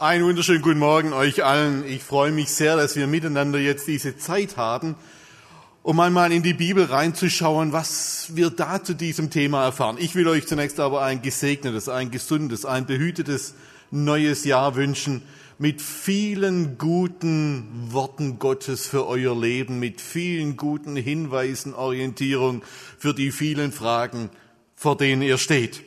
Einen wunderschönen guten Morgen euch allen. Ich freue mich sehr, dass wir miteinander jetzt diese Zeit haben, um einmal in die Bibel reinzuschauen, was wir da zu diesem Thema erfahren. Ich will euch zunächst aber ein gesegnetes, ein gesundes, ein behütetes neues Jahr wünschen, mit vielen guten Worten Gottes für euer Leben, mit vielen guten Hinweisen, Orientierung für die vielen Fragen, vor denen ihr steht.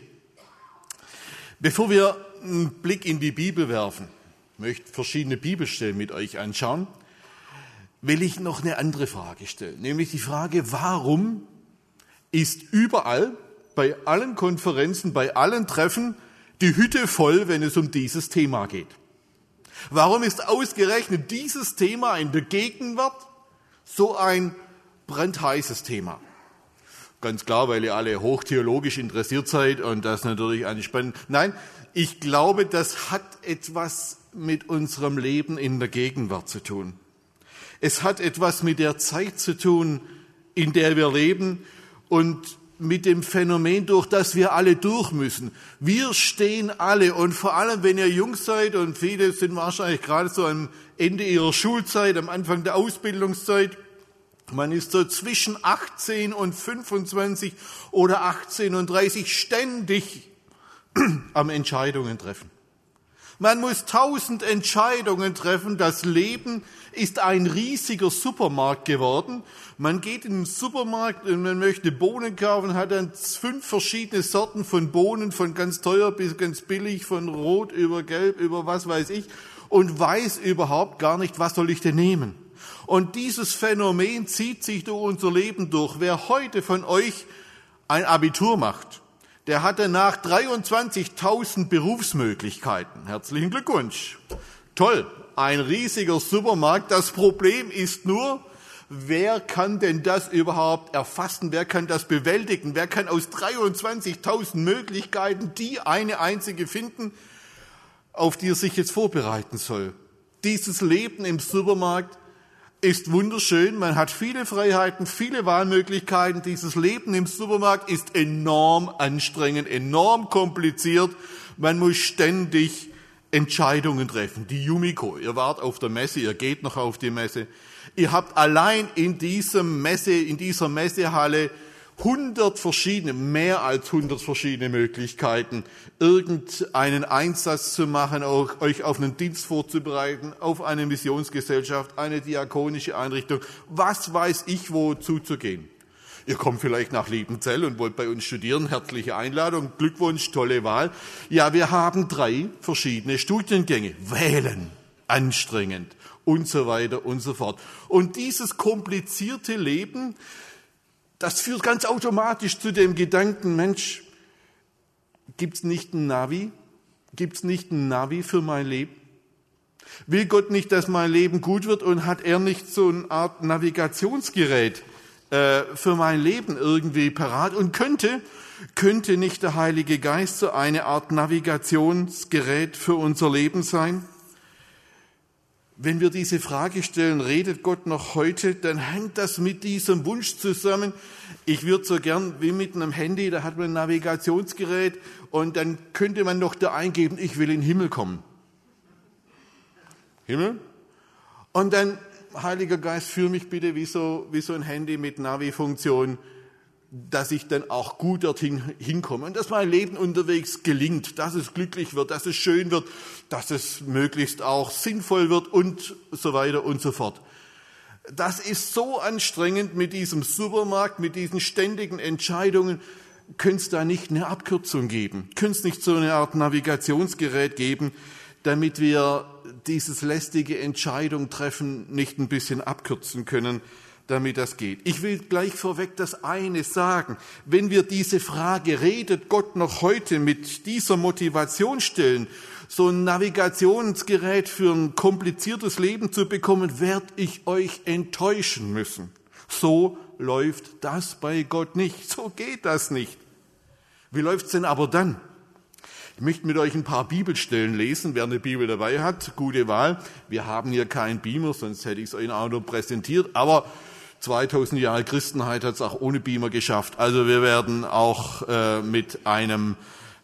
Bevor wir einen Blick in die Bibel werfen, möchte verschiedene Bibelstellen mit euch anschauen, will ich noch eine andere Frage stellen, nämlich die Frage, warum ist überall, bei allen Konferenzen, bei allen Treffen, die Hütte voll, wenn es um dieses Thema geht? Warum ist ausgerechnet dieses Thema in der Gegenwart so ein brandheißes Thema? Ganz klar, weil ihr alle hochtheologisch interessiert seid und das natürlich eine spannende... Nein, ich glaube, das hat etwas mit unserem Leben in der Gegenwart zu tun. Es hat etwas mit der Zeit zu tun, in der wir leben und mit dem Phänomen, durch das wir alle durch müssen. Wir stehen alle, und vor allem, wenn ihr jung seid, und viele sind wahrscheinlich gerade so am Ende ihrer Schulzeit, am Anfang der Ausbildungszeit, man ist so zwischen 18 und 25 oder 18 und 30 ständig am Entscheidungen treffen. Man muss 1000 Entscheidungen treffen. Das Leben ist ein riesiger Supermarkt geworden. Man geht in den Supermarkt und man möchte Bohnen kaufen, hat dann 5 verschiedene Sorten von Bohnen, von ganz teuer bis ganz billig, von rot über gelb, über was weiß ich, und weiß überhaupt gar nicht, was soll ich denn nehmen. Und dieses Phänomen zieht sich durch unser Leben durch. Wer heute von euch ein Abitur macht, der hat danach 23.000 Berufsmöglichkeiten. Herzlichen Glückwunsch. Toll, ein riesiger Supermarkt. Das Problem ist nur, wer kann denn das überhaupt erfassen? Wer kann das bewältigen? Wer kann aus 23.000 Möglichkeiten die eine einzige finden, auf die er sich jetzt vorbereiten soll? Dieses Leben im Supermarkt ist wunderschön, man hat viele Freiheiten, viele Wahlmöglichkeiten. Dieses Leben im Supermarkt ist enorm anstrengend, enorm kompliziert. Man muss ständig Entscheidungen treffen. Die Yumiko, ihr wart auf der Messe, ihr geht noch auf die Messe. Ihr habt allein in dieser Messehalle 100 verschiedene, mehr als 100 verschiedene Möglichkeiten, irgendeinen Einsatz zu machen, auch euch auf einen Dienst vorzubereiten, auf eine Missionsgesellschaft, eine diakonische Einrichtung, was weiß ich, wo zuzugehen. Ihr kommt vielleicht nach Liebenzell und wollt bei uns studieren, herzliche Einladung, Glückwunsch, tolle Wahl. Ja, wir haben 3 verschiedene Studiengänge. Wählen, anstrengend und so weiter und so fort. Und dieses komplizierte Leben, das führt ganz automatisch zu dem Gedanken, Mensch, gibt's nicht ein Navi? Gibt's nicht ein Navi für mein Leben? Will Gott nicht, dass mein Leben gut wird, und hat er nicht so eine Art Navigationsgerät für mein Leben irgendwie parat? Und könnte nicht der Heilige Geist so eine Art Navigationsgerät für unser Leben sein? Wenn wir diese Frage stellen, redet Gott noch heute, dann hängt das mit diesem Wunsch zusammen. Ich würde so gern, wie mit einem Handy, da hat man ein Navigationsgerät und dann könnte man noch da eingeben, ich will in den Himmel kommen. Himmel? Und dann, Heiliger Geist, führ mich bitte wie so ein Handy mit Navi-Funktion, dass ich dann auch gut dorthin hinkomme und dass mein Leben unterwegs gelingt, dass es glücklich wird, dass es schön wird, dass es möglichst auch sinnvoll wird und so weiter und so fort. Das ist so anstrengend mit diesem Supermarkt, mit diesen ständigen Entscheidungen. Könnte es da nicht eine Abkürzung geben? Könnte es nicht so eine Art Navigationsgerät geben, damit wir dieses lästige Entscheidung treffen nicht ein bisschen abkürzen können, damit das geht. Ich will gleich vorweg das eine sagen. Wenn wir diese Frage, redet Gott noch heute, mit dieser Motivation stellen, so ein Navigationsgerät für ein kompliziertes Leben zu bekommen, werde ich euch enttäuschen müssen. So läuft das bei Gott nicht. So geht das nicht. Wie läuft's denn aber dann? Ich möchte mit euch ein paar Bibelstellen lesen. Wer eine Bibel dabei hat, gute Wahl. Wir haben hier keinen Beamer, sonst hätte ich es euch auch noch präsentiert. Aber 2000 Jahre Christenheit hat es auch ohne Beamer geschafft. Also wir werden auch mit einem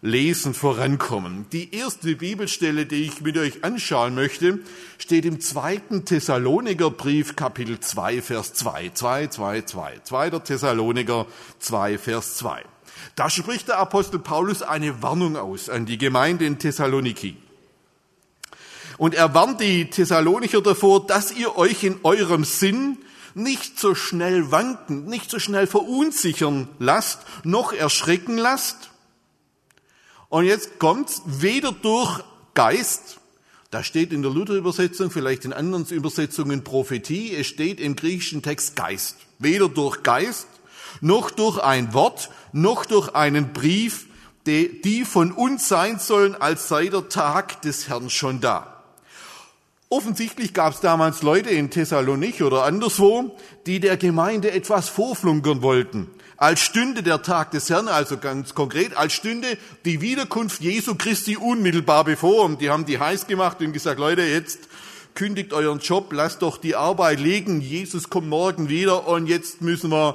Lesen vorankommen. Die erste Bibelstelle, die ich mit euch anschauen möchte, steht im 2. Thessalonikerbrief, Kapitel 2, Vers 2. 2. 2. Thessaloniker 2, Vers 2. Da spricht der Apostel Paulus eine Warnung aus an die Gemeinde in Thessaloniki. Und er warnt die Thessalonicher davor, dass ihr euch in eurem Sinn nicht so schnell wanken, nicht so schnell verunsichern lasst, noch erschrecken lasst. Und jetzt kommt's, weder durch Geist, da steht in der Luther-Übersetzung, vielleicht in anderen Übersetzungen Prophetie, es steht im griechischen Text Geist. Weder durch Geist, noch durch ein Wort, noch durch einen Brief, die von uns sein sollen, als sei der Tag des Herrn schon da. Offensichtlich gab es damals Leute in Thessalonich oder anderswo, die der Gemeinde etwas vorflunkern wollten. Als stünde der Tag des Herrn, also ganz konkret, als stünde die Wiederkunft Jesu Christi unmittelbar bevor. Und die haben die heiß gemacht und gesagt, Leute, jetzt kündigt euren Job, lasst doch die Arbeit liegen, Jesus kommt morgen wieder und jetzt müssen wir,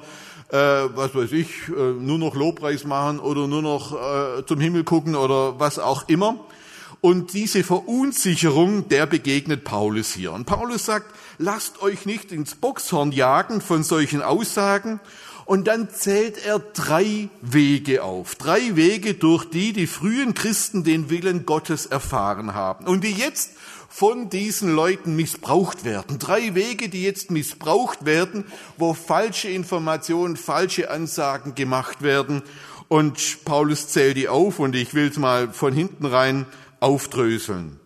nur noch Lobpreis machen oder nur noch zum Himmel gucken oder was auch immer. Und diese Verunsicherung, der begegnet Paulus hier. Und Paulus sagt, lasst euch nicht ins Bockshorn jagen von solchen Aussagen. Und dann zählt er 3 Wege auf. 3 Wege, durch die die frühen Christen den Willen Gottes erfahren haben. Und die jetzt von diesen Leuten missbraucht werden. 3 Wege, die jetzt missbraucht werden, wo falsche Informationen, falsche Ansagen gemacht werden. Und Paulus zählt die auf und ich will es mal von hinten rein aufdröseln.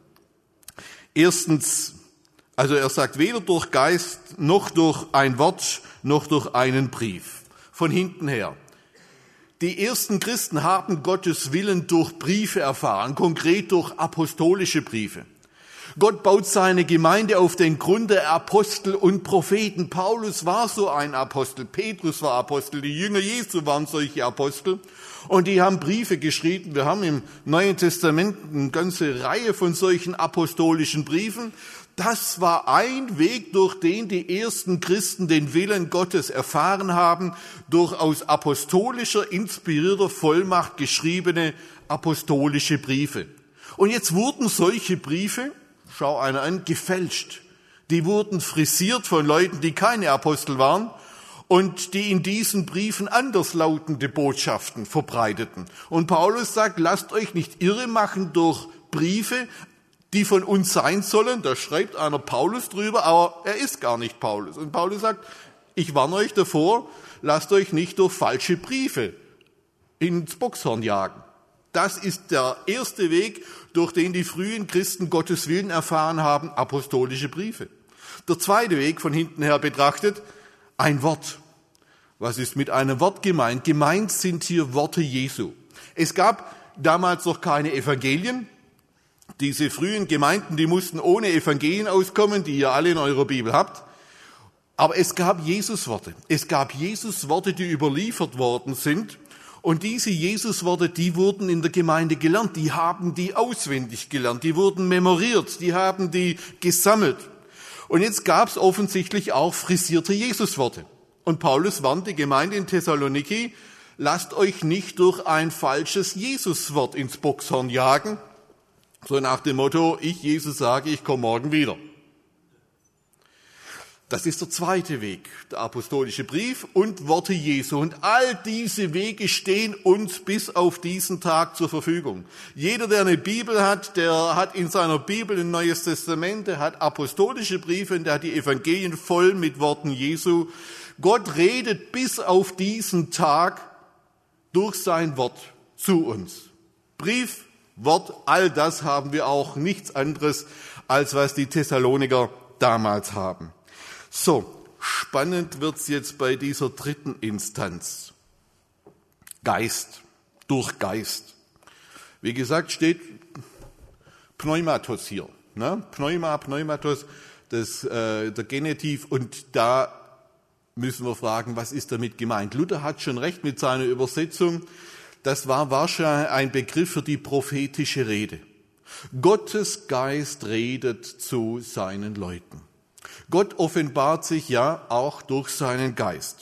Erstens, also er sagt, weder durch Geist, noch durch ein Wort, noch durch einen Brief. Von hinten her. Die ersten Christen haben Gottes Willen durch Briefe erfahren, konkret durch apostolische Briefe. Gott baut seine Gemeinde auf den Grund der Apostel und Propheten. Paulus war so ein Apostel, Petrus war Apostel, die Jünger Jesu waren solche Apostel. Und die haben Briefe geschrieben. Wir haben im Neuen Testament eine ganze Reihe von solchen apostolischen Briefen. Das war ein Weg, durch den die ersten Christen den Willen Gottes erfahren haben, durch aus apostolischer, inspirierter Vollmacht geschriebene apostolische Briefe. Und jetzt wurden solche Briefe, schau einer an, gefälscht. Die wurden frisiert von Leuten, die keine Apostel waren und die in diesen Briefen anderslautende Botschaften verbreiteten. Und Paulus sagt, lasst euch nicht irre machen durch Briefe, die von uns sein sollen. Da schreibt einer Paulus drüber, aber er ist gar nicht Paulus. Und Paulus sagt, ich warne euch davor, lasst euch nicht durch falsche Briefe ins Bockshorn jagen. Das ist der erste Weg, durch den die frühen Christen Gottes Willen erfahren haben, apostolische Briefe. Der zweite Weg, von hinten her betrachtet, ein Wort. Was ist mit einem Wort gemeint? Gemeint sind hier Worte Jesu. Es gab damals noch keine Evangelien. Diese frühen Gemeinden, die mussten ohne Evangelien auskommen, die ihr alle in eurer Bibel habt. Aber es gab Jesusworte. Es gab Jesusworte, die überliefert worden sind. Und diese Jesusworte, die wurden in der Gemeinde gelernt. Die haben die auswendig gelernt. Die wurden memoriert. Die haben die gesammelt. Und jetzt gab es offensichtlich auch frisierte Jesusworte. Und Paulus warnt die Gemeinde in Thessaloniki, lasst euch nicht durch ein falsches Jesuswort ins Bockshorn jagen. So nach dem Motto, ich Jesus sage, ich komme morgen wieder. Das ist der zweite Weg, der apostolische Brief und Worte Jesu. Und all diese Wege stehen uns bis auf diesen Tag zur Verfügung. Jeder, der eine Bibel hat, der hat in seiner Bibel ein Neues Testament, der hat apostolische Briefe und der hat die Evangelien voll mit Worten Jesu. Gott redet bis auf diesen Tag durch sein Wort zu uns. Brief, Wort, all das haben wir auch, nichts anderes, als was die Thessaloniker damals haben. So, spannend wird's jetzt bei dieser dritten Instanz. Geist, durch Geist. Wie gesagt, steht Pneumatos hier. Ne? Pneumatos, der Genitiv. Und da müssen wir fragen, was ist damit gemeint? Luther hat schon recht mit seiner Übersetzung. Das war wahrscheinlich ein Begriff für die prophetische Rede. Gottes Geist redet zu seinen Leuten. Gott offenbart sich ja auch durch seinen Geist.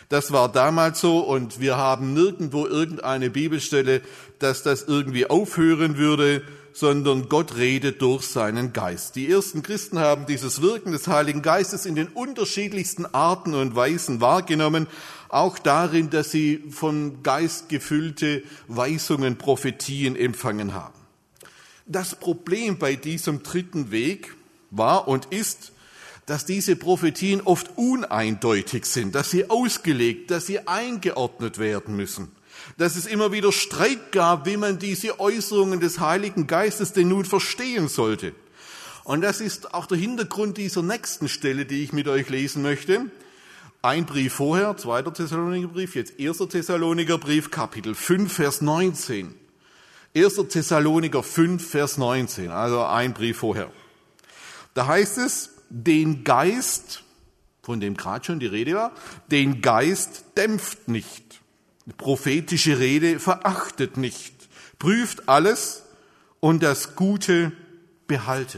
Das war damals so und wir haben nirgendwo irgendeine Bibelstelle, dass das irgendwie aufhören würde, sondern Gott redet durch seinen Geist. Die ersten Christen haben dieses Wirken des Heiligen Geistes in den unterschiedlichsten Arten und Weisen wahrgenommen, auch darin, dass sie vom Geist gefüllte Weisungen, Prophetien empfangen haben. Das Problem bei diesem dritten Weg war und ist, dass diese Prophetien oft uneindeutig sind, dass sie ausgelegt, dass sie eingeordnet werden müssen, dass es immer wieder Streit gab, wie man diese Äußerungen des Heiligen Geistes denn nun verstehen sollte. Und das ist auch der Hintergrund dieser nächsten Stelle, die ich mit euch lesen möchte. Ein Brief vorher, 2. Thessalonikerbrief, jetzt 1. Thessalonikerbrief, Kapitel 5, Vers 19. 1. Thessaloniker 5, Vers 19, also ein Brief vorher. Da heißt es, den Geist, von dem gerade schon die Rede war, den Geist dämpft nicht, prophetische Rede verachtet nicht, prüft alles und das Gute behaltet.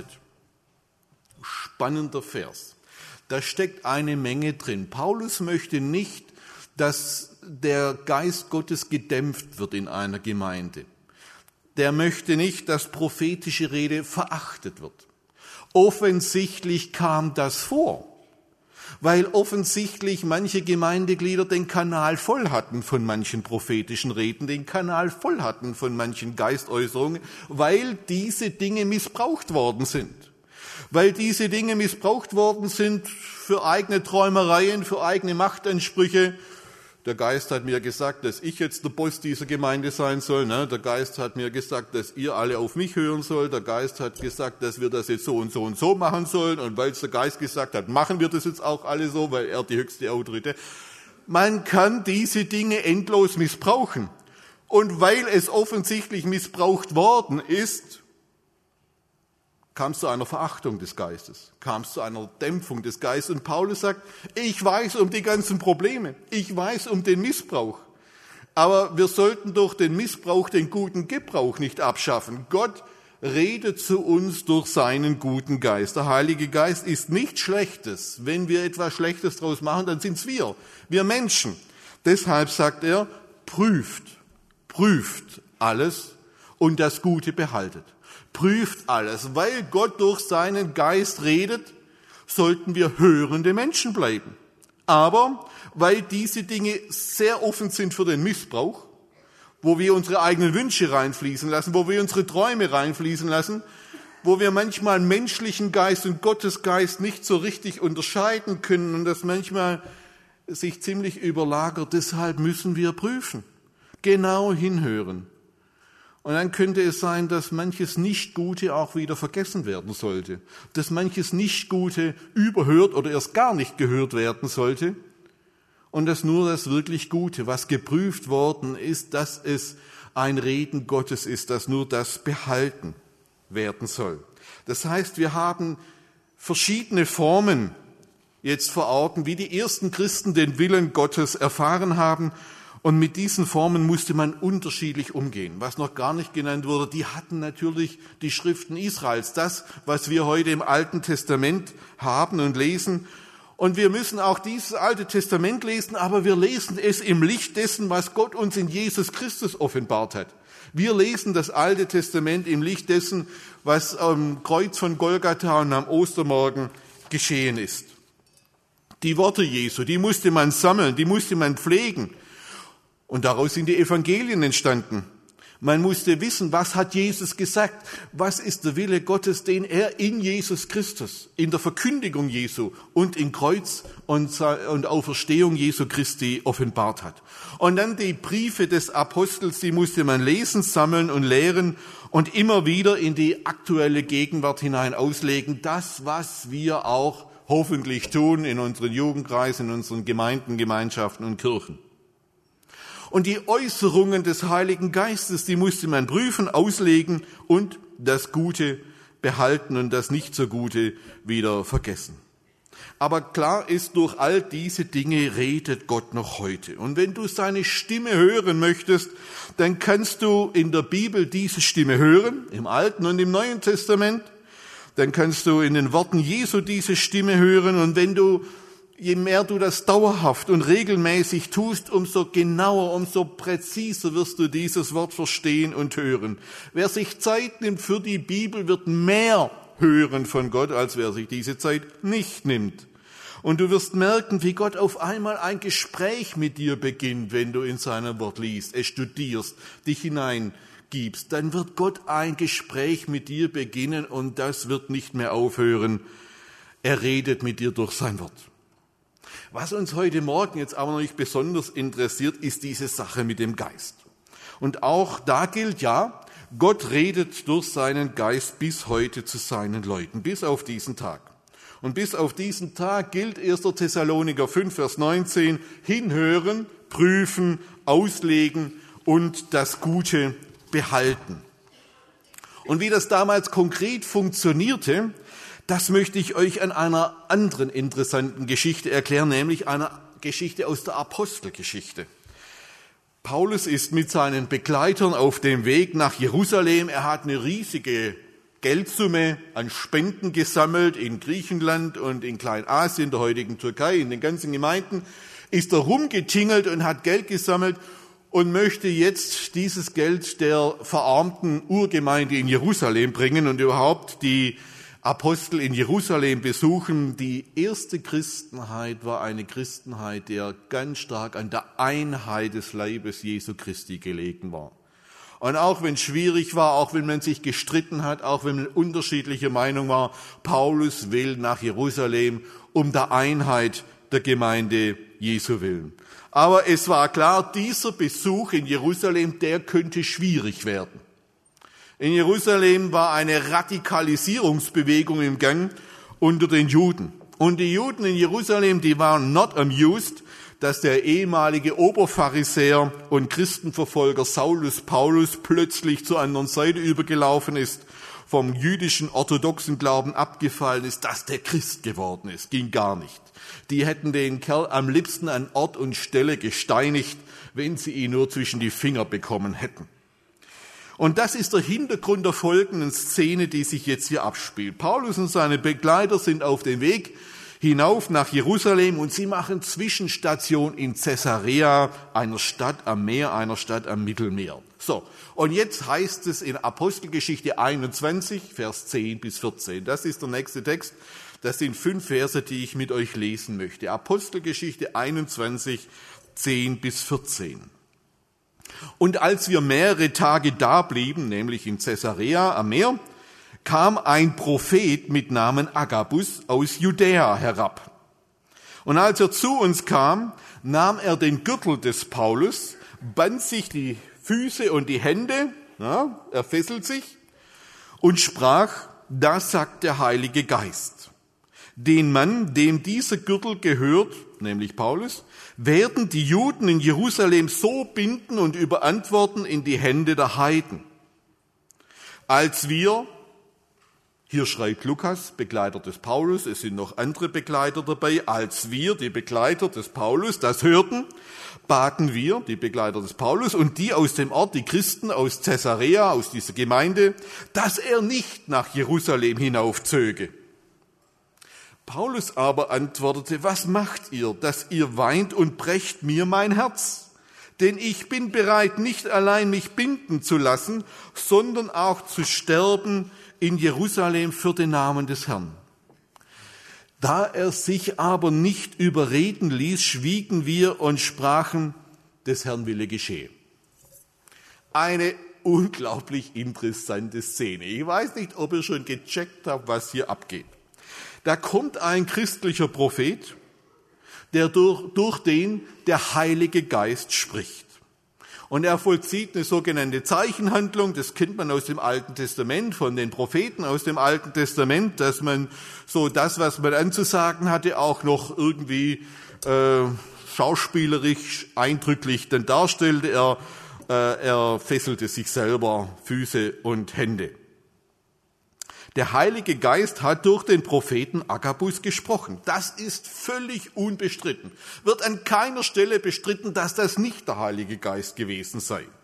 Spannender Vers. Da steckt eine Menge drin. Paulus möchte nicht, dass der Geist Gottes gedämpft wird in einer Gemeinde. Der möchte nicht, dass prophetische Rede verachtet wird. Offensichtlich kam das vor, weil offensichtlich manche Gemeindeglieder den Kanal voll hatten von manchen prophetischen Reden, den Kanal voll hatten von manchen Geistäußerungen, weil diese Dinge missbraucht worden sind. Weil diese Dinge missbraucht worden sind für eigene Träumereien, für eigene Machtansprüche. Der Geist hat mir gesagt, dass ich jetzt der Boss dieser Gemeinde sein soll. Der Geist hat mir gesagt, dass ihr alle auf mich hören sollt. Der Geist hat gesagt, dass wir das jetzt so und so und so machen sollen. Und weil es der Geist gesagt hat, machen wir das jetzt auch alle so, weil er die höchste Autorität. Man kann diese Dinge endlos missbrauchen. Und weil es offensichtlich missbraucht worden ist, kam es zu einer Verachtung des Geistes, kam es zu einer Dämpfung des Geistes. Und Paulus sagt, ich weiß um die ganzen Probleme, ich weiß um den Missbrauch. Aber wir sollten durch den Missbrauch den guten Gebrauch nicht abschaffen. Gott redet zu uns durch seinen guten Geist. Der Heilige Geist ist nichts Schlechtes. Wenn wir etwas Schlechtes draus machen, dann sind es wir Menschen. Deshalb sagt er, prüft alles und das Gute behaltet. Prüft alles. Weil Gott durch seinen Geist redet, sollten wir hörende Menschen bleiben. Aber weil diese Dinge sehr offen sind für den Missbrauch, wo wir unsere eigenen Wünsche reinfließen lassen, wo wir unsere Träume reinfließen lassen, wo wir manchmal menschlichen Geist und Gottes Geist nicht so richtig unterscheiden können und das manchmal sich ziemlich überlagert, deshalb müssen wir prüfen, genau hinhören. Und dann könnte es sein, dass manches Nicht-Gute auch wieder vergessen werden sollte, dass manches Nicht-Gute überhört oder erst gar nicht gehört werden sollte und dass nur das wirklich Gute, was geprüft worden ist, dass es ein Reden Gottes ist, dass nur das behalten werden soll. Das heißt, wir haben verschiedene Formen jetzt vor Augen, wie die ersten Christen den Willen Gottes erfahren haben. Und mit diesen Formen musste man unterschiedlich umgehen. Was noch gar nicht genannt wurde, die hatten natürlich die Schriften Israels, das, was wir heute im Alten Testament haben und lesen. Und wir müssen auch dieses Alte Testament lesen, aber wir lesen es im Licht dessen, was Gott uns in Jesus Christus offenbart hat. Wir lesen das Alte Testament im Licht dessen, was am Kreuz von Golgatha und am Ostermorgen geschehen ist. Die Worte Jesu, die musste man sammeln, die musste man pflegen. Und daraus sind die Evangelien entstanden. Man musste wissen, was hat Jesus gesagt? Was ist der Wille Gottes, den er in Jesus Christus, in der Verkündigung Jesu und in Kreuz und Auferstehung Jesu Christi offenbart hat? Und dann die Briefe des Apostels, die musste man lesen, sammeln und lehren und immer wieder in die aktuelle Gegenwart hinein auslegen. Das, was wir auch hoffentlich tun in unseren Jugendkreisen, in unseren Gemeinden, Gemeinschaften und Kirchen. Und die Äußerungen des Heiligen Geistes, die musste man prüfen, auslegen und das Gute behalten und das nicht so Gute wieder vergessen. Aber klar ist, durch all diese Dinge redet Gott noch heute. Und wenn du seine Stimme hören möchtest, dann kannst du in der Bibel diese Stimme hören, im Alten und im Neuen Testament. Dann kannst du in den Worten Jesu diese Stimme hören. Und wenn du je mehr du das dauerhaft und regelmäßig tust, umso genauer, umso präziser wirst du dieses Wort verstehen und hören. Wer sich Zeit nimmt für die Bibel, wird mehr hören von Gott, als wer sich diese Zeit nicht nimmt. Und du wirst merken, wie Gott auf einmal ein Gespräch mit dir beginnt, wenn du in seinem Wort liest, es studierst, dich hineingibst. Dann wird Gott ein Gespräch mit dir beginnen und das wird nicht mehr aufhören. Er redet mit dir durch sein Wort. Was uns heute Morgen jetzt aber noch nicht besonders interessiert, ist diese Sache mit dem Geist. Und auch da gilt ja, Gott redet durch seinen Geist bis heute zu seinen Leuten, bis auf diesen Tag. Und bis auf diesen Tag gilt 1. Thessaloniker 5, Vers 19, hinhören, prüfen, auslegen und das Gute behalten. Und wie das damals konkret funktionierte, das möchte ich euch an einer anderen interessanten Geschichte erklären, nämlich einer Geschichte aus der Apostelgeschichte. Paulus ist mit seinen Begleitern auf dem Weg nach Jerusalem. Er hat eine riesige Geldsumme an Spenden gesammelt in Griechenland und in Kleinasien, der heutigen Türkei, in den ganzen Gemeinden, ist er rumgetingelt und hat Geld gesammelt und möchte jetzt dieses Geld der verarmten Urgemeinde in Jerusalem bringen und überhaupt die Apostel in Jerusalem besuchen. Die erste Christenheit war eine Christenheit, die ganz stark an der Einheit des Leibes Jesu Christi gelegen war. Und auch wenn es schwierig war, auch wenn man sich gestritten hat, auch wenn man unterschiedlicher Meinung war, Paulus will nach Jerusalem um der Einheit der Gemeinde Jesu willen. Aber es war klar, dieser Besuch in Jerusalem, der könnte schwierig werden. In Jerusalem war eine Radikalisierungsbewegung im Gang unter den Juden. Und die Juden in Jerusalem, die waren not amused, dass der ehemalige Oberpharisäer und Christenverfolger Saulus Paulus plötzlich zur anderen Seite übergelaufen ist, vom jüdischen orthodoxen Glauben abgefallen ist, dass der Christ geworden ist. Ging gar nicht. Die hätten den Kerl am liebsten an Ort und Stelle gesteinigt, wenn sie ihn nur zwischen die Finger bekommen hätten. Und das ist der Hintergrund der folgenden Szene, die sich jetzt hier abspielt. Paulus und seine Begleiter sind auf dem Weg hinauf nach Jerusalem und sie machen Zwischenstation in Caesarea, einer Stadt am Meer, einer Stadt am Mittelmeer. So, und jetzt heißt es in Apostelgeschichte 21, Vers 10 bis 14. Das ist der nächste Text. Das sind 5 Verse, die ich mit euch lesen möchte. Apostelgeschichte 21, 10 bis 14. Und als wir mehrere Tage da blieben, nämlich in Caesarea am Meer, kam ein Prophet mit Namen Agabus aus Judäa herab. Und als er zu uns kam, nahm er den Gürtel des Paulus, band sich die Füße und die Hände, er fesselt sich, und sprach, da sagt der Heilige Geist, den Mann, dem dieser Gürtel gehört, nämlich Paulus, werden die Juden in Jerusalem so binden und überantworten in die Hände der Heiden. Als wir, hier schreibt Lukas, Begleiter des Paulus, es sind noch andere Begleiter dabei, als wir, die Begleiter des Paulus, das hörten, baten wir, die Begleiter des Paulus und die aus dem Ort, die Christen aus Caesarea, aus dieser Gemeinde, dass er nicht nach Jerusalem hinaufzöge. Paulus aber antwortete, was macht ihr, dass ihr weint und brecht mir mein Herz? Denn ich bin bereit, nicht allein mich binden zu lassen, sondern auch zu sterben in Jerusalem für den Namen des Herrn. Da er sich aber nicht überreden ließ, schwiegen wir und sprachen, des Herrn Wille geschehe. Eine unglaublich interessante Szene. Ich weiß nicht, ob ihr schon gecheckt habt, was hier abgeht. Da kommt ein christlicher Prophet, der durch den der Heilige Geist spricht. Und er vollzieht eine sogenannte Zeichenhandlung, das kennt man aus dem Alten Testament, von den Propheten aus dem Alten Testament, dass man so das, was man anzusagen hatte, auch noch irgendwie schauspielerisch eindrücklich dann darstellte. Er fesselte sich selber Füße und Hände. Der Heilige Geist hat durch den Propheten Agabus gesprochen. Das ist völlig unbestritten. Wird an keiner Stelle bestritten, dass das nicht der Heilige Geist gewesen sei.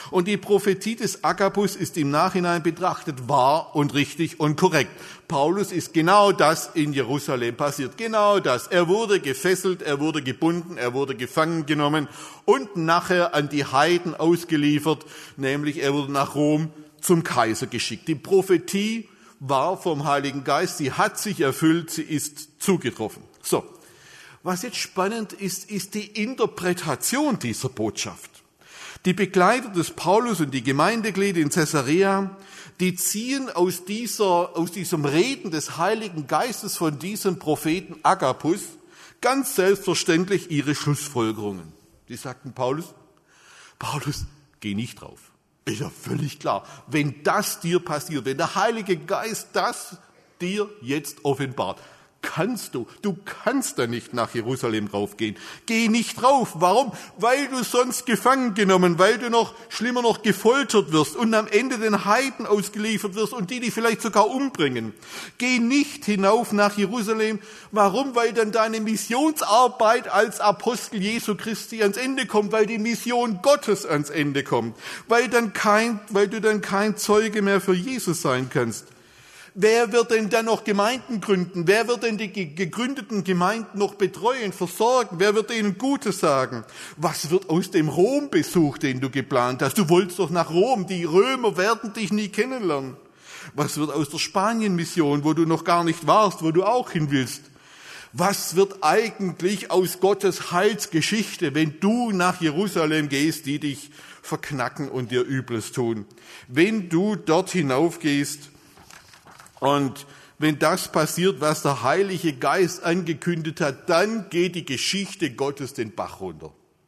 Und die Prophetie des Agabus ist im Nachhinein betrachtet wahr und richtig und korrekt. Paulus ist genau das in Jerusalem passiert. Genau das. Er wurde gefesselt, er wurde gebunden, er wurde gefangen genommen und nachher an die Heiden ausgeliefert, nämlich er wurde nach Rom zum Kaiser geschickt. Die Prophetie war vom Heiligen Geist, sie hat sich erfüllt, sie ist zugetroffen. So, was jetzt spannend ist, ist die Interpretation dieser Botschaft. Die Begleiter des Paulus und die Gemeindeglieder in Caesarea, die ziehen aus diesem Reden des Heiligen Geistes von diesem Propheten Agabus ganz selbstverständlich ihre Schlussfolgerungen. Die sagten Paulus, geh nicht drauf. Ist ja völlig klar. Wenn das dir passiert, wenn der Heilige Geist das dir jetzt offenbart, du kannst da nicht nach Jerusalem raufgehen. Geh nicht drauf. Warum? Weil du sonst gefangen genommen, weil du schlimmer noch gefoltert wirst und am Ende den Heiden ausgeliefert wirst und die dich vielleicht sogar umbringen. Geh nicht hinauf nach Jerusalem. Warum? Weil dann deine Missionsarbeit als Apostel Jesu Christi ans Ende kommt, weil die Mission Gottes ans Ende kommt, weil du dann kein Zeuge mehr für Jesus sein kannst. Wer wird denn dann noch Gemeinden gründen? Wer wird denn die gegründeten Gemeinden noch betreuen, versorgen? Wer wird ihnen Gutes sagen? Was wird aus dem Rom-Besuch, den du geplant hast? Du wolltest doch nach Rom. Die Römer werden dich nie kennenlernen. Was wird aus der Spanien-Mission, wo du noch gar nicht warst, wo du auch hin willst? Was wird eigentlich aus Gottes Heilsgeschichte, wenn du nach Jerusalem gehst, die dich verknacken und dir Übles tun? Wenn du dort hinaufgehst, und wenn das passiert, was der Heilige Geist angekündigt hat, dann geht die Geschichte Gottes den Bach runter.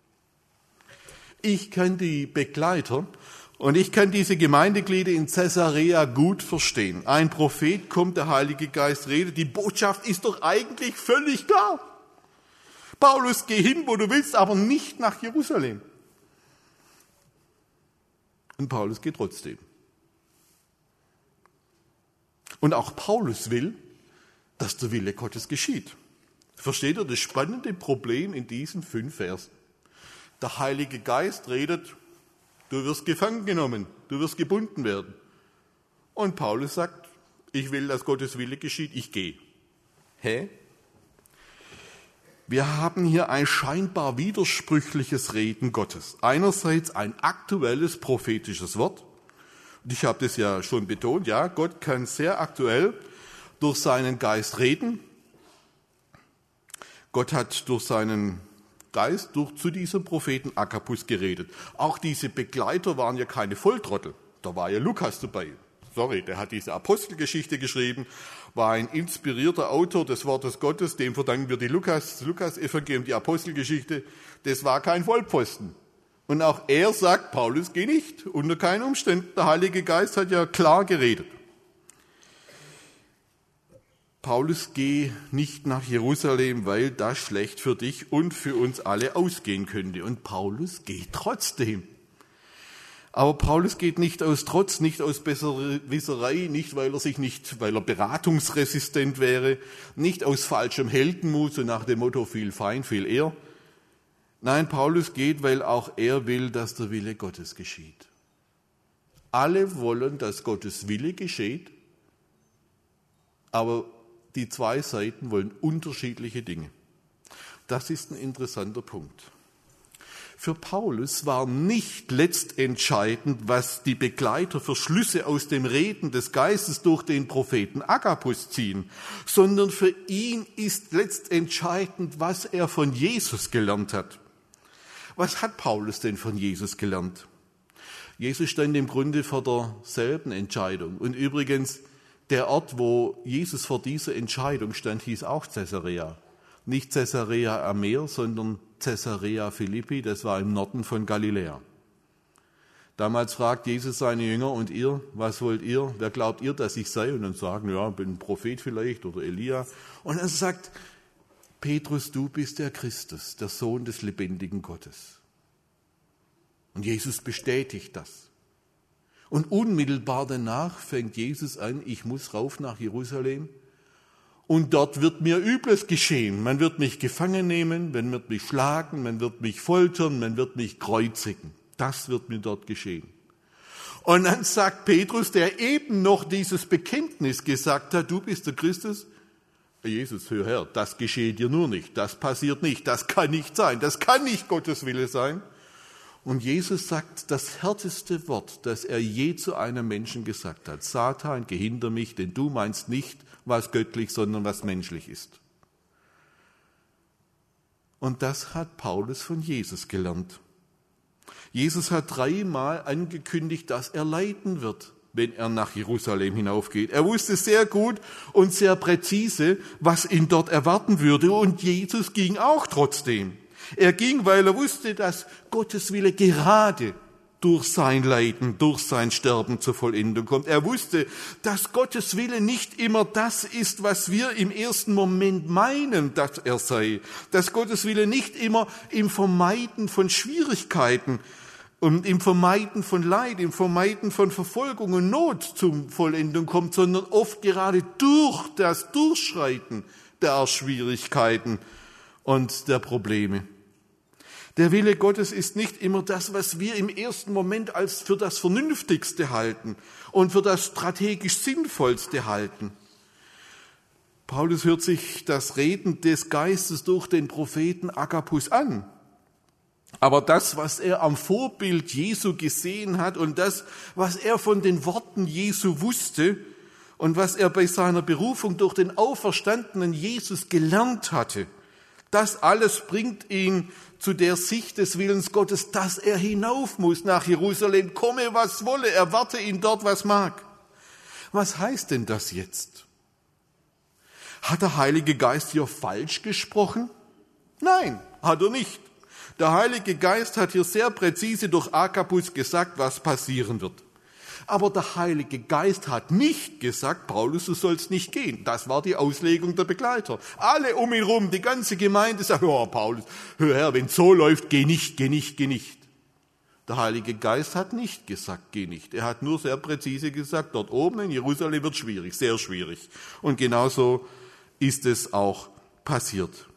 Ich kann die Begleiter und ich kann diese Gemeindeglieder in Caesarea gut verstehen. Ein Prophet kommt, der Heilige Geist redet, die Botschaft ist doch eigentlich völlig klar. Paulus, geh hin, wo du willst, aber nicht nach Jerusalem. Und Paulus geht trotzdem. Und auch Paulus will, dass der Wille Gottes geschieht. Versteht ihr das spannende Problem in diesen 5 Versen? Der Heilige Geist redet, du wirst gefangen genommen, du wirst gebunden werden. Und Paulus sagt, ich will, dass Gottes Wille geschieht, ich gehe. Hä? Wir haben hier ein scheinbar widersprüchliches Reden Gottes. Einerseits ein aktuelles prophetisches Wort. Und ich habe das ja schon betont, ja, Gott kann sehr aktuell durch seinen Geist reden. Gott hat durch seinen Geist zu diesem Propheten Agabus geredet. Auch diese Begleiter waren ja keine Volltrottel. Da war ja Lukas dabei. Der hat diese Apostelgeschichte geschrieben, war ein inspirierter Autor des Wortes Gottes, dem verdanken wir die Lukas-Evangelium, die Apostelgeschichte. Das war kein Vollpfosten. Und auch er sagt, Paulus, geh nicht, unter keinen Umständen. Der Heilige Geist hat ja klar geredet. Paulus, geh nicht nach Jerusalem, weil das schlecht für dich und für uns alle ausgehen könnte. Und Paulus geht trotzdem. Aber Paulus geht nicht aus Trotz, nicht aus Besserwisserei, nicht weil er beratungsresistent wäre, nicht aus falschem Heldenmut, so nach dem Motto viel Feind, viel eher. Nein, Paulus geht, weil auch er will, dass der Wille Gottes geschieht. Alle wollen, dass Gottes Wille geschieht, aber die 2 Seiten wollen unterschiedliche Dinge. Das ist ein interessanter Punkt. Für Paulus war nicht letztentscheidend, was die Begleiter für Schlüsse aus dem Reden des Geistes durch den Propheten Agabus ziehen, sondern für ihn ist letztentscheidend, was er von Jesus gelernt hat. Was hat Paulus denn von Jesus gelernt? Jesus stand im Grunde vor derselben Entscheidung. Und übrigens, der Ort, wo Jesus vor dieser Entscheidung stand, hieß auch Caesarea. Nicht Caesarea am Meer, sondern Caesarea Philippi, das war im Norden von Galiläa. Damals fragt Jesus seine Jünger, und ihr, was wollt ihr? Wer glaubt ihr, dass ich sei? Und dann sagen, ja, ich bin ein Prophet vielleicht oder Elia. Und er sagt, Petrus, du bist der Christus, der Sohn des lebendigen Gottes. Und Jesus bestätigt das. Und unmittelbar danach fängt Jesus an, ich muss rauf nach Jerusalem und dort wird mir Übles geschehen. Man wird mich gefangen nehmen, man wird mich schlagen, man wird mich foltern, man wird mich kreuzigen. Das wird mir dort geschehen. Und dann sagt Petrus, der eben noch dieses Bekenntnis gesagt hat, du bist der Christus. Jesus, hör her, das geschieht dir nur nicht, das passiert nicht, das kann nicht sein, das kann nicht Gottes Wille sein. Und Jesus sagt das härteste Wort, das er je zu einem Menschen gesagt hat. Satan, geh hinter mich, denn du meinst nicht, was göttlich, sondern was menschlich ist. Und das hat Paulus von Jesus gelernt. Jesus hat 3-mal angekündigt, dass er leiden wird, wenn er nach Jerusalem hinaufgeht. Er wusste sehr gut und sehr präzise, was ihn dort erwarten würde. Und Jesus ging auch trotzdem. Er ging, weil er wusste, dass Gottes Wille gerade durch sein Leiden, durch sein Sterben zur Vollendung kommt. Er wusste, dass Gottes Wille nicht immer das ist, was wir im ersten Moment meinen, dass er sei. Dass Gottes Wille nicht immer im Vermeiden von Schwierigkeiten und im Vermeiden von Leid, im Vermeiden von Verfolgung und Not zur Vollendung kommt, sondern oft gerade durch das Durchschreiten der Schwierigkeiten und der Probleme. Der Wille Gottes ist nicht immer das, was wir im ersten Moment als für das Vernünftigste halten und für das strategisch Sinnvollste halten. Paulus hört sich das Reden des Geistes durch den Propheten Agabus an. Aber das, was er am Vorbild Jesu gesehen hat und das, was er von den Worten Jesu wusste und was er bei seiner Berufung durch den auferstandenen Jesus gelernt hatte, das alles bringt ihn zu der Sicht des Willens Gottes, dass er hinauf muss nach Jerusalem, komme was wolle, erwarte ihn dort, was mag. Was heißt denn das jetzt? Hat der Heilige Geist hier falsch gesprochen? Nein, hat er nicht. Der Heilige Geist hat hier sehr präzise durch Agabus gesagt, was passieren wird. Aber der Heilige Geist hat nicht gesagt, Paulus, du sollst nicht gehen. Das war die Auslegung der Begleiter. Alle um ihn rum, die ganze Gemeinde sagt, hör Paulus, hör her, wenn es so läuft, geh nicht, geh nicht, geh nicht. Der Heilige Geist hat nicht gesagt, geh nicht. Er hat nur sehr präzise gesagt, dort oben in Jerusalem wird schwierig, sehr schwierig. Und genauso ist es auch passiert.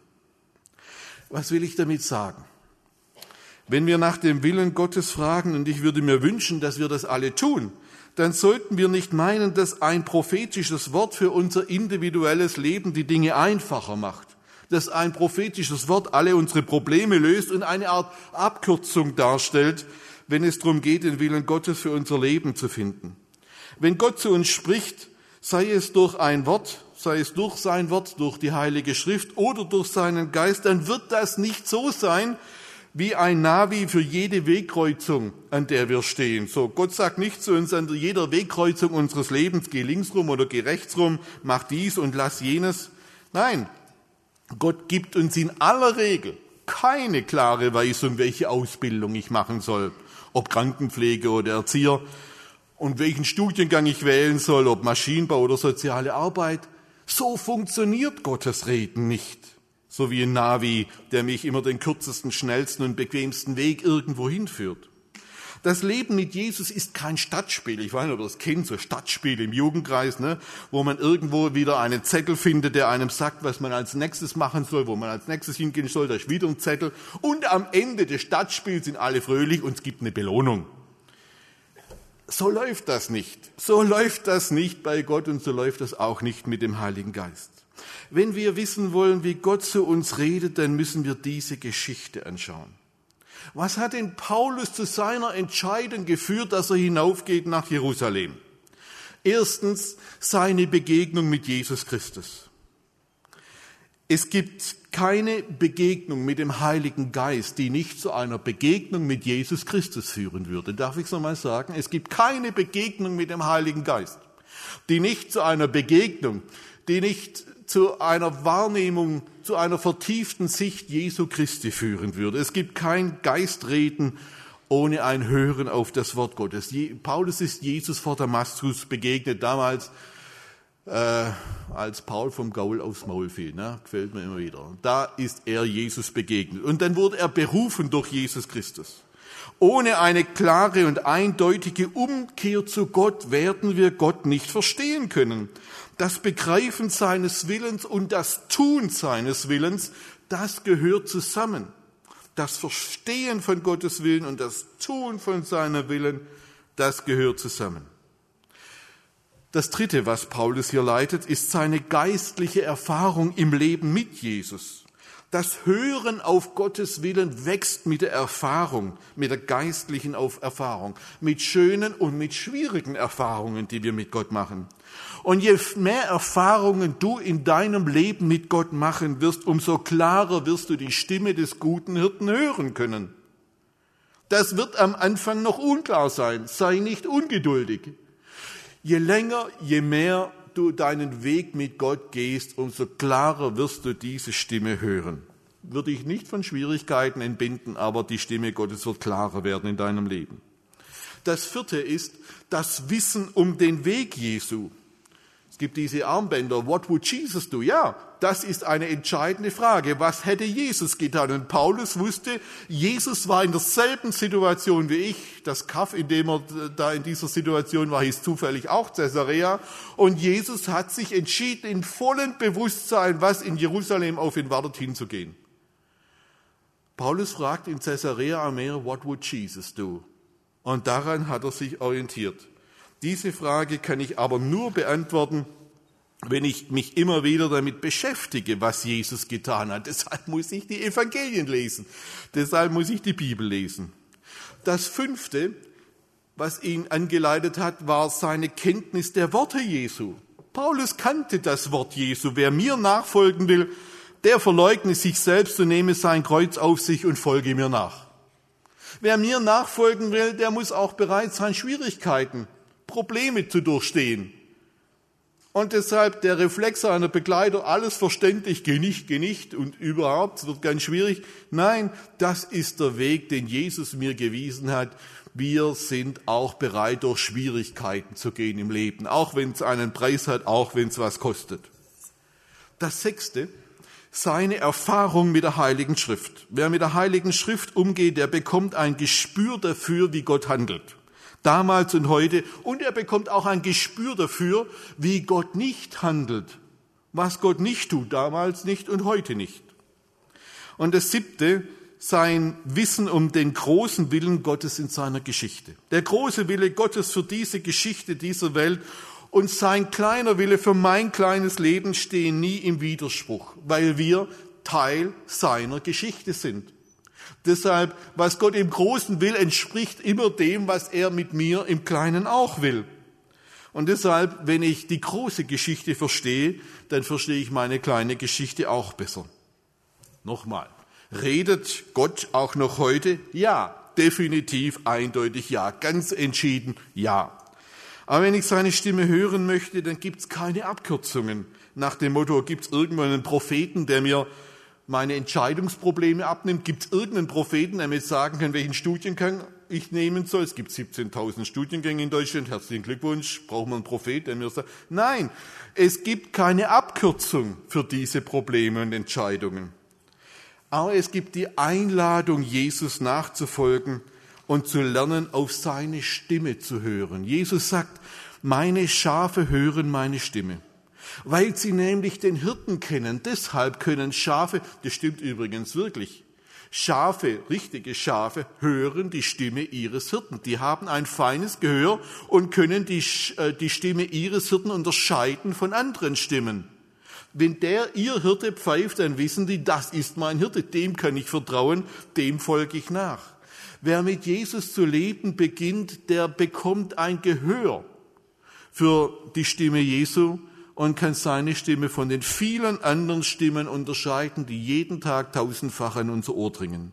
Was will ich damit sagen? Wenn wir nach dem Willen Gottes fragen, und ich würde mir wünschen, dass wir das alle tun, dann sollten wir nicht meinen, dass ein prophetisches Wort für unser individuelles Leben die Dinge einfacher macht, dass ein prophetisches Wort alle unsere Probleme löst und eine Art Abkürzung darstellt, wenn es darum geht, den Willen Gottes für unser Leben zu finden. Wenn Gott zu uns spricht, sei es durch ein Wort, sei es durch sein Wort, durch die Heilige Schrift oder durch seinen Geist, dann wird das nicht so sein, wie ein Navi für jede Wegkreuzung, an der wir stehen. So, Gott sagt nicht zu uns an jeder Wegkreuzung unseres Lebens, geh links rum oder geh rechts rum, mach dies und lass jenes. Nein, Gott gibt uns in aller Regel keine klare Weisung, welche Ausbildung ich machen soll, ob Krankenpflege oder Erzieher und welchen Studiengang ich wählen soll, ob Maschinenbau oder soziale Arbeit. So funktioniert Gottes Reden nicht. So wie ein Navi, der mich immer den kürzesten, schnellsten und bequemsten Weg irgendwo hinführt. Das Leben mit Jesus ist kein Stadtspiel. Ich weiß nicht, ob ihr das kennt, so Stadtspiel im Jugendkreis, ne, wo man irgendwo wieder einen Zettel findet, der einem sagt, was man als nächstes machen soll, wo man als nächstes hingehen soll. Da ist wieder ein Zettel. Und am Ende des Stadtspiels sind alle fröhlich und es gibt eine Belohnung. So läuft das nicht. So läuft das nicht bei Gott und so läuft das auch nicht mit dem Heiligen Geist. Wenn wir wissen wollen, wie Gott zu uns redet, dann müssen wir diese Geschichte anschauen. Was hat denn Paulus zu seiner Entscheidung geführt, dass er hinaufgeht nach Jerusalem? Erstens seine Begegnung mit Jesus Christus. Es gibt keine Begegnung mit dem Heiligen Geist, die nicht zu einer Begegnung mit Jesus Christus führen würde. Darf ich es nochmal sagen? Es gibt keine Begegnung mit dem Heiligen Geist, die nicht zu einer Begegnung, die nicht zu einer Wahrnehmung, zu einer vertieften Sicht Jesu Christi führen würde. Es gibt kein Geistreden ohne ein Hören auf das Wort Gottes. Paulus ist Jesus vor Damaskus begegnet, damals als Paul vom Gaul aufs Maul fiel. Ne? Gefällt mir immer wieder. Da ist er Jesus begegnet. Und dann wurde er berufen durch Jesus Christus. Ohne eine klare und eindeutige Umkehr zu Gott werden wir Gott nicht verstehen können. Das Begreifen seines Willens und das Tun seines Willens, das gehört zusammen. Das Verstehen von Gottes Willen und das Tun von seinem Willen, das gehört zusammen. Das Dritte, was Paulus hier leitet, ist seine geistliche Erfahrung im Leben mit Jesus. Das Hören auf Gottes Willen wächst mit der Erfahrung, mit der geistlichen Erfahrung, mit schönen und mit schwierigen Erfahrungen, die wir mit Gott machen. Und je mehr Erfahrungen du in deinem Leben mit Gott machen wirst, umso klarer wirst du die Stimme des guten Hirten hören können. Das wird am Anfang noch unklar sein, sei nicht ungeduldig. Je länger, je mehr du deinen Weg mit Gott gehst, umso klarer wirst du diese Stimme hören. Würde ich nicht von Schwierigkeiten entbinden, aber die Stimme Gottes wird klarer werden in deinem Leben. Das Vierte ist das Wissen um den Weg Jesu. Es gibt diese Armbänder, what would Jesus do? Ja, das ist eine entscheidende Frage. Was hätte Jesus getan? Und Paulus wusste, Jesus war in derselben Situation wie ich. Das Kaff, in dem er da in dieser Situation war, hieß zufällig auch Caesarea. Und Jesus hat sich entschieden, in vollem Bewusstsein, was in Jerusalem auf ihn wartet, hinzugehen. Paulus fragt in Caesarea Armenia, what would Jesus do? Und daran hat er sich orientiert. Diese Frage kann ich aber nur beantworten, wenn ich mich immer wieder damit beschäftige, was Jesus getan hat. Deshalb muss ich die Evangelien lesen. Deshalb muss ich die Bibel lesen. Das Fünfte, was ihn angeleitet hat, war seine Kenntnis der Worte Jesu. Paulus kannte das Wort Jesu. Wer mir nachfolgen will, der verleugne sich selbst und nehme sein Kreuz auf sich und folge mir nach. Wer mir nachfolgen will, der muss auch bereit sein, Schwierigkeiten, Probleme zu durchstehen. Und deshalb der Reflex seiner Begleiter, alles verständlich, geh nicht und überhaupt, es wird ganz schwierig. Nein, das ist der Weg, den Jesus mir gewiesen hat. Wir sind auch bereit, durch Schwierigkeiten zu gehen im Leben, auch wenn es einen Preis hat, auch wenn es was kostet. Das Sechste, seine Erfahrung mit der Heiligen Schrift. Wer mit der Heiligen Schrift umgeht, der bekommt ein Gespür dafür, wie Gott handelt. Damals und heute. Und er bekommt auch ein Gespür dafür, wie Gott nicht handelt. Was Gott nicht tut, damals nicht und heute nicht. Und das Siebte, sein Wissen um den großen Willen Gottes in seiner Geschichte. Der große Wille Gottes für diese Geschichte dieser Welt und sein kleiner Wille für mein kleines Leben stehen nie im Widerspruch, weil wir Teil seiner Geschichte sind. Deshalb, was Gott im Großen will, entspricht immer dem, was er mit mir im Kleinen auch will. Und deshalb, wenn ich die große Geschichte verstehe, dann verstehe ich meine kleine Geschichte auch besser. Nochmal, redet Gott auch noch heute? Ja, definitiv, eindeutig ja, ganz entschieden ja. Aber wenn ich seine Stimme hören möchte, dann gibt es keine Abkürzungen. Nach dem Motto, gibt es irgendwann einen Propheten, der mir meine Entscheidungsprobleme abnimmt? Gibt es irgendeinen Propheten, der mir sagen kann, welchen Studiengang ich nehmen soll? Es gibt 17.000 Studiengänge in Deutschland. Herzlichen Glückwunsch. Braucht man einen Prophet, der mir sagt? Nein, es gibt keine Abkürzung für diese Probleme und Entscheidungen. Aber es gibt die Einladung, Jesus nachzufolgen und zu lernen, auf seine Stimme zu hören. Jesus sagt, meine Schafe hören meine Stimme. Weil sie nämlich den Hirten kennen. Deshalb können Schafe, das stimmt übrigens wirklich, Schafe, richtige Schafe, hören die Stimme ihres Hirten. Die haben ein feines Gehör und können die Stimme ihres Hirten unterscheiden von anderen Stimmen. Wenn ihr Hirte pfeift, dann wissen die, das ist mein Hirte, dem kann ich vertrauen, dem folge ich nach. Wer mit Jesus zu leben beginnt, der bekommt ein Gehör für die Stimme Jesu und kann seine Stimme von den vielen anderen Stimmen unterscheiden, die jeden Tag tausendfach an unser Ohr dringen.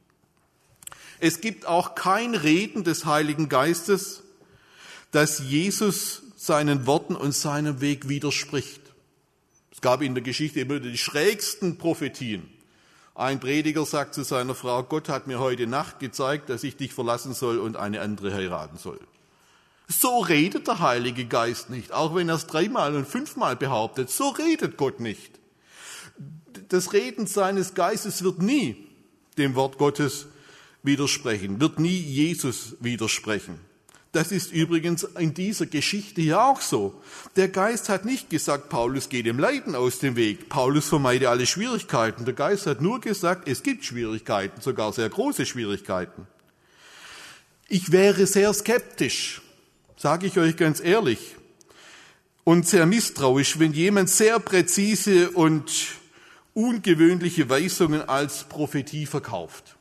Es gibt auch kein Reden des Heiligen Geistes, das Jesus seinen Worten und seinem Weg widerspricht. Es gab in der Geschichte immer die schrägsten Prophetien. Ein Prediger sagt zu seiner Frau, Gott hat mir heute Nacht gezeigt, dass ich dich verlassen soll und eine andere heiraten soll. So redet der Heilige Geist nicht, auch wenn er es 3-mal und 5-mal behauptet. So redet Gott nicht. Das Reden seines Geistes wird nie dem Wort Gottes widersprechen, wird nie Jesus widersprechen. Das ist übrigens in dieser Geschichte ja auch so. Der Geist hat nicht gesagt, Paulus geht dem Leiden aus dem Weg. Paulus vermeide alle Schwierigkeiten. Der Geist hat nur gesagt, es gibt Schwierigkeiten, sogar sehr große Schwierigkeiten. Ich wäre sehr skeptisch, sage ich euch ganz ehrlich, und sehr misstrauisch, wenn jemand sehr präzise und ungewöhnliche Weisungen als Prophetie verkauft.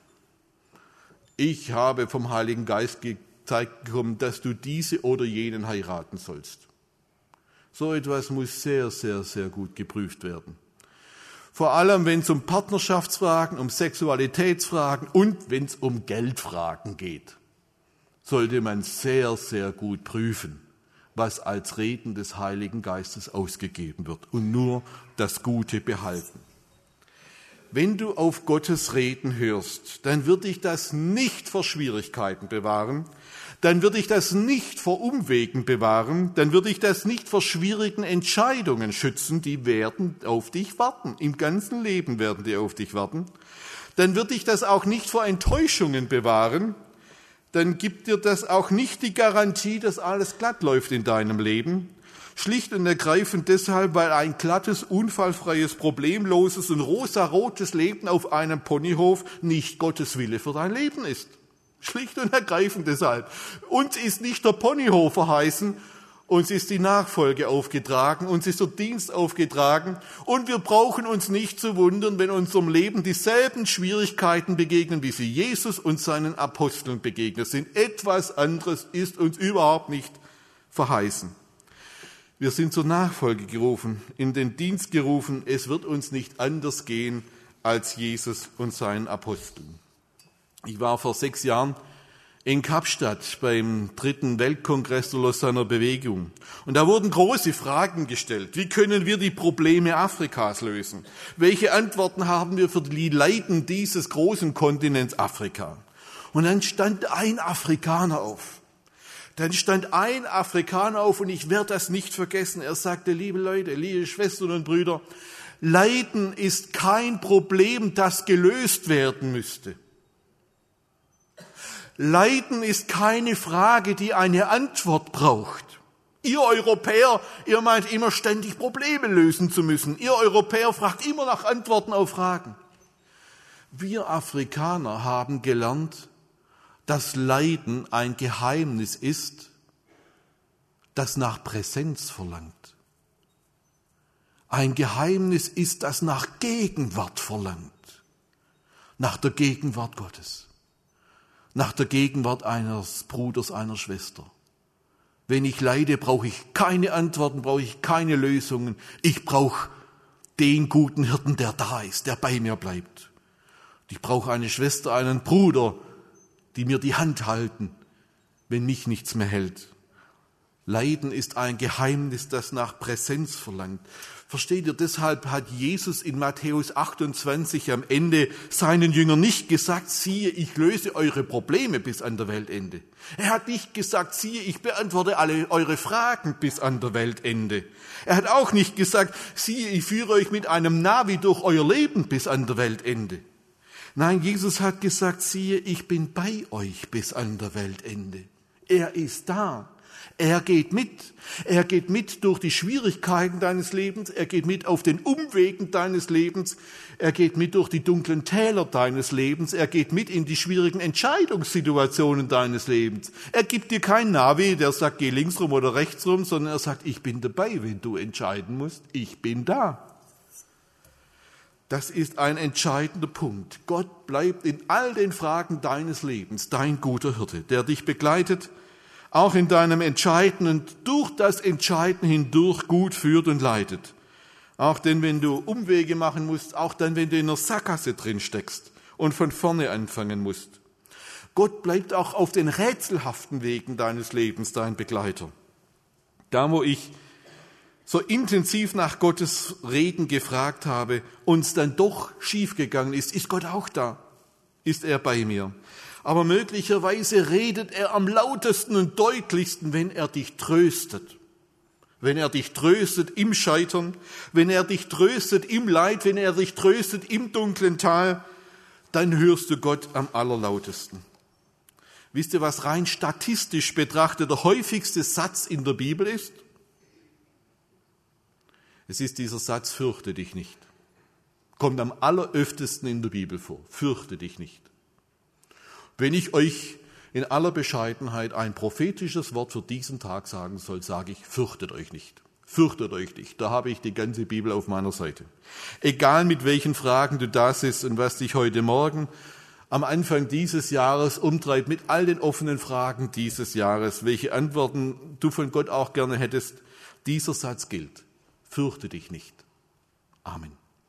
Ich habe vom Heiligen Geist gezeigt bekommen, dass du diese oder jenen heiraten sollst. So etwas muss sehr, sehr, sehr gut geprüft werden. Vor allem, wenn es um Partnerschaftsfragen, um Sexualitätsfragen und wenn es um Geldfragen geht, sollte man sehr, sehr gut prüfen, was als Reden des Heiligen Geistes ausgegeben wird und nur das Gute behalten. Wenn du auf Gottes Reden hörst, dann wird dich das nicht vor Schwierigkeiten bewahren, dann wird dich das nicht vor Umwegen bewahren, dann wird dich das nicht vor schwierigen Entscheidungen schützen, die werden auf dich warten, im ganzen Leben werden die auf dich warten. Dann wird dich das auch nicht vor Enttäuschungen bewahren, dann gibt dir das auch nicht die Garantie, dass alles glatt läuft in deinem Leben. Schlicht und ergreifend deshalb, weil ein glattes, unfallfreies, problemloses und rosarotes Leben auf einem Ponyhof nicht Gottes Wille für dein Leben ist. Schlicht und ergreifend deshalb. Uns ist nicht der Ponyhof verheißen, uns ist die Nachfolge aufgetragen, uns ist der Dienst aufgetragen und wir brauchen uns nicht zu wundern, wenn unserem Leben dieselben Schwierigkeiten begegnen, wie sie Jesus und seinen Aposteln begegnet sind. Etwas anderes ist uns überhaupt nicht verheißen. Wir sind zur Nachfolge gerufen, in den Dienst gerufen. Es wird uns nicht anders gehen als Jesus und seinen Aposteln. Ich war vor 6 Jahren in Kapstadt beim 3. Weltkongress der Lausanner Bewegung. Und da wurden große Fragen gestellt. Wie können wir die Probleme Afrikas lösen? Welche Antworten haben wir für die Leiden dieses großen Kontinents Afrika? Und dann stand ein Afrikaner auf. Und ich werde das nicht vergessen. Er sagte, liebe Leute, liebe Schwestern und Brüder, Leiden ist kein Problem, das gelöst werden müsste. Leiden ist keine Frage, die eine Antwort braucht. Ihr Europäer, ihr meint immer ständig Probleme lösen zu müssen. Ihr Europäer fragt immer nach Antworten auf Fragen. Wir Afrikaner haben gelernt, dass Leiden ein Geheimnis ist, das nach Präsenz verlangt. Ein Geheimnis ist, das nach Gegenwart verlangt. Nach der Gegenwart Gottes. Nach der Gegenwart eines Bruders, einer Schwester. Wenn ich leide, brauche ich keine Antworten, brauche ich keine Lösungen. Ich brauche den guten Hirten, der da ist, der bei mir bleibt. Ich brauche eine Schwester, einen Bruder, die mir die Hand halten, wenn mich nichts mehr hält. Leiden ist ein Geheimnis, das nach Präsenz verlangt. Versteht ihr, deshalb hat Jesus in Matthäus 28 am Ende seinen Jüngern nicht gesagt, siehe, ich löse eure Probleme bis an der Weltende. Er hat nicht gesagt, siehe, ich beantworte alle eure Fragen bis an der Weltende. Er hat auch nicht gesagt, siehe, ich führe euch mit einem Navi durch euer Leben bis an der Weltende. Nein, Jesus hat gesagt, siehe, ich bin bei euch bis an der Weltende. Er ist da. Er geht mit. Er geht mit durch die Schwierigkeiten deines Lebens. Er geht mit auf den Umwegen deines Lebens. Er geht mit durch die dunklen Täler deines Lebens. Er geht mit in die schwierigen Entscheidungssituationen deines Lebens. Er gibt dir kein Navi, der sagt, geh links rum oder rechts rum, sondern er sagt, ich bin dabei, wenn du entscheiden musst. Ich bin da. Das ist ein entscheidender Punkt. Gott bleibt in all den Fragen deines Lebens dein guter Hirte, der dich begleitet, auch in deinem Entscheiden und durch das Entscheiden hindurch gut führt und leitet. Auch denn, wenn du Umwege machen musst, auch dann, wenn du in einer Sackgasse drin steckst und von vorne anfangen musst. Gott bleibt auch auf den rätselhaften Wegen deines Lebens dein Begleiter. Da, wo ich so intensiv nach Gottes Reden gefragt habe und es dann doch schiefgegangen ist Gott auch da? Ist er bei mir? Aber möglicherweise redet er am lautesten und deutlichsten, wenn er dich tröstet. Wenn er dich tröstet im Scheitern, wenn er dich tröstet im Leid, wenn er dich tröstet im dunklen Tal, dann hörst du Gott am allerlautesten. Wisst ihr, was rein statistisch betrachtet der häufigste Satz in der Bibel ist? Es ist dieser Satz, fürchte dich nicht. Kommt am alleröftesten in der Bibel vor. Fürchte dich nicht. Wenn ich euch in aller Bescheidenheit ein prophetisches Wort für diesen Tag sagen soll, sage ich, fürchtet euch nicht. Fürchtet euch nicht. Da habe ich die ganze Bibel auf meiner Seite. Egal mit welchen Fragen du da sitzt und was dich heute Morgen am Anfang dieses Jahres umtreibt, mit all den offenen Fragen dieses Jahres, welche Antworten du von Gott auch gerne hättest, dieser Satz gilt. Fürchte dich nicht. Amen.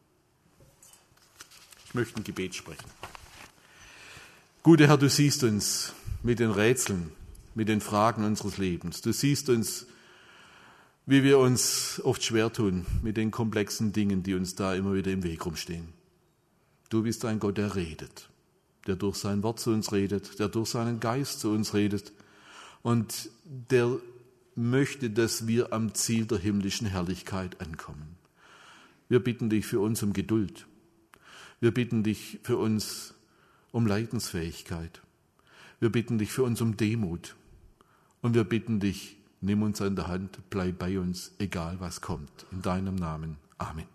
Ich möchte ein Gebet sprechen. Guter Herr, du siehst uns mit den Rätseln, mit den Fragen unseres Lebens. Du siehst uns, wie wir uns oft schwer tun mit den komplexen Dingen, die uns da immer wieder im Weg rumstehen. Du bist ein Gott, der redet, der durch sein Wort zu uns redet, der durch seinen Geist zu uns redet und der möchte, dass wir am Ziel der himmlischen Herrlichkeit ankommen. Wir bitten dich für uns um Geduld. Wir bitten dich für uns um Leidensfähigkeit. Wir bitten dich für uns um Demut. Und wir bitten dich, nimm uns an der Hand, bleib bei uns, egal was kommt. In deinem Namen. Amen.